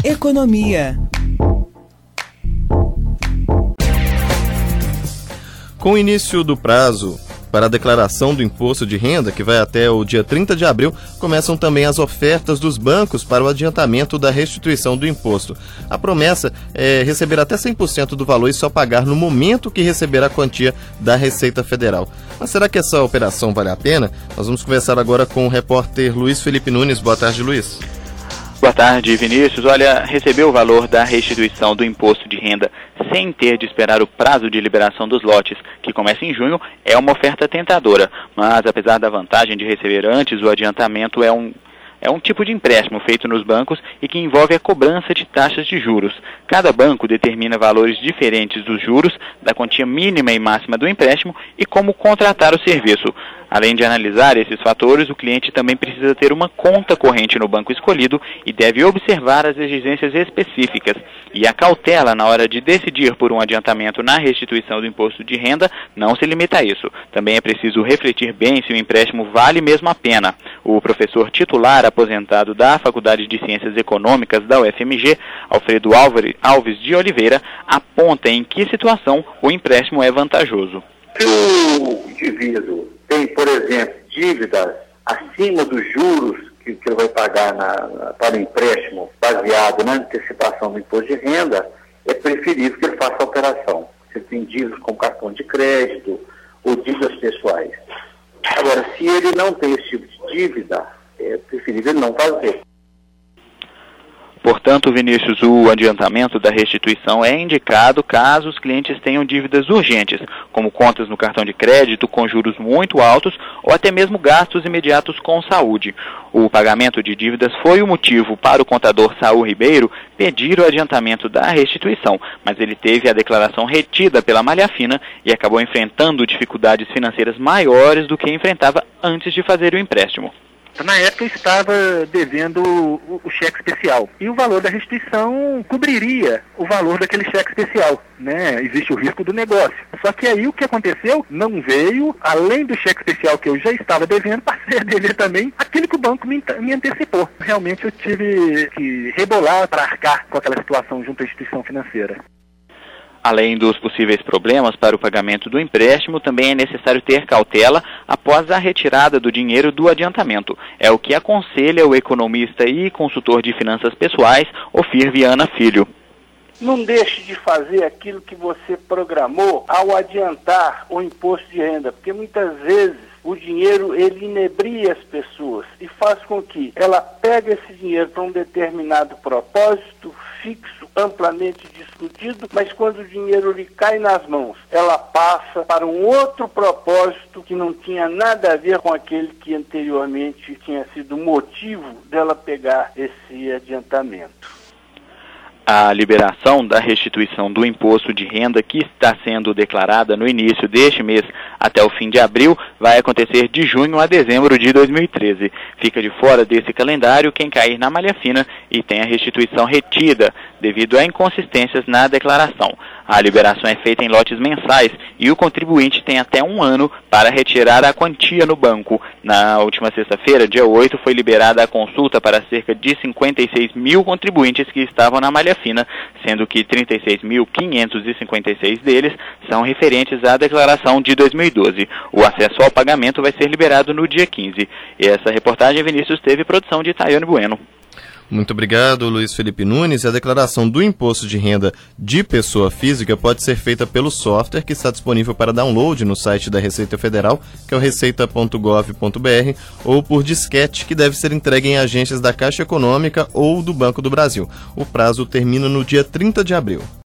Economia. Com o início do prazo para a declaração do imposto de renda, que vai até o dia 30 de abril, começam também as ofertas dos bancos para o adiantamento da restituição do imposto. A promessa é receber até 100% do valor e só pagar no momento que receber a quantia da Receita Federal. Mas será que essa operação vale a pena? Nós vamos conversar agora com o repórter Luiz Felipe Nunes. Boa tarde, Luiz. Boa tarde, Vinícius. Olha, receber o valor da restituição do imposto de renda sem ter de esperar o prazo de liberação dos lotes, que começa em junho, é uma oferta tentadora. Mas, apesar da vantagem de receber antes o adiantamento, é um tipo de empréstimo feito nos bancos e que envolve a cobrança de taxas de juros. Cada banco determina valores diferentes dos juros, da quantia mínima e máxima do empréstimo e como contratar o serviço. Além de analisar esses fatores, o cliente também precisa ter uma conta corrente no banco escolhido e deve observar as exigências específicas. E a cautela na hora de decidir por um adiantamento na restituição do imposto de renda não se limita a isso. Também é preciso refletir bem se o empréstimo vale mesmo a pena. O professor titular aposentado da Faculdade de Ciências Econômicas da UFMG, Alfredo Alves de Oliveira, aponta em que situação o empréstimo é vantajoso. Se o indivíduo tem, por exemplo, dívidas acima dos juros que ele vai pagar para o empréstimo baseado na antecipação do imposto de renda, é preferível que ele faça a operação. Se ele tem dívidas com cartão de crédito ou dívidas pessoais. Agora, se ele não tem esse tipo de dívida, é preferível ele não fazer. Portanto, Vinícius, o adiantamento da restituição é indicado caso os clientes tenham dívidas urgentes, como contas no cartão de crédito com juros muito altos ou até mesmo gastos imediatos com saúde. O pagamento de dívidas foi o motivo para o contador Saul Ribeiro pedir o adiantamento da restituição, mas ele teve a declaração retida pela malha fina e acabou enfrentando dificuldades financeiras maiores do que enfrentava antes de fazer o empréstimo. Na época eu estava devendo o cheque especial e o valor da restituição cobriria o valor daquele cheque especial, né? Existe o risco do negócio. Só que aí o que aconteceu? Não veio, além do cheque especial que eu já estava devendo, passei a dever também aquilo que o banco me antecipou. Realmente eu tive que rebolar para arcar com aquela situação junto à instituição financeira. Além dos possíveis problemas para o pagamento do empréstimo, também é necessário ter cautela após a retirada do dinheiro do adiantamento. É o que aconselha o economista e consultor de finanças pessoais, Ofir Viana Filho. Não deixe de fazer aquilo que você programou ao adiantar o imposto de renda, porque muitas vezes o dinheiro ele inebria as pessoas e faz com que ela pegue esse dinheiro para um determinado propósito fixo, amplamente discutido, mas quando o dinheiro lhe cai nas mãos, ela passa para um outro propósito que não tinha nada a ver com aquele que anteriormente tinha sido motivo dela pegar esse adiantamento. A liberação da restituição do imposto de renda que está sendo declarada no início deste mês até o fim de abril vai acontecer de junho a dezembro de 2013. Fica de fora desse calendário quem cair na malha fina e tem a restituição retida devido a inconsistências na declaração. A liberação é feita em lotes mensais e o contribuinte tem até um ano para retirar a quantia no banco. Na última sexta-feira, dia 8, foi liberada a consulta para cerca de 56 mil contribuintes que estavam na malha fina, sendo que 36.556 deles são referentes à declaração de 2012. O acesso ao pagamento vai ser liberado no dia 15. E essa reportagem, Vinícius, teve produção de Tayane Bueno. Muito obrigado, Luiz Felipe Nunes. A declaração do imposto de renda de pessoa física pode ser feita pelo software que está disponível para download no site da Receita Federal, que é o receita.gov.br, ou por disquete, que deve ser entregue em agências da Caixa Econômica ou do Banco do Brasil. O prazo termina no dia 30 de abril.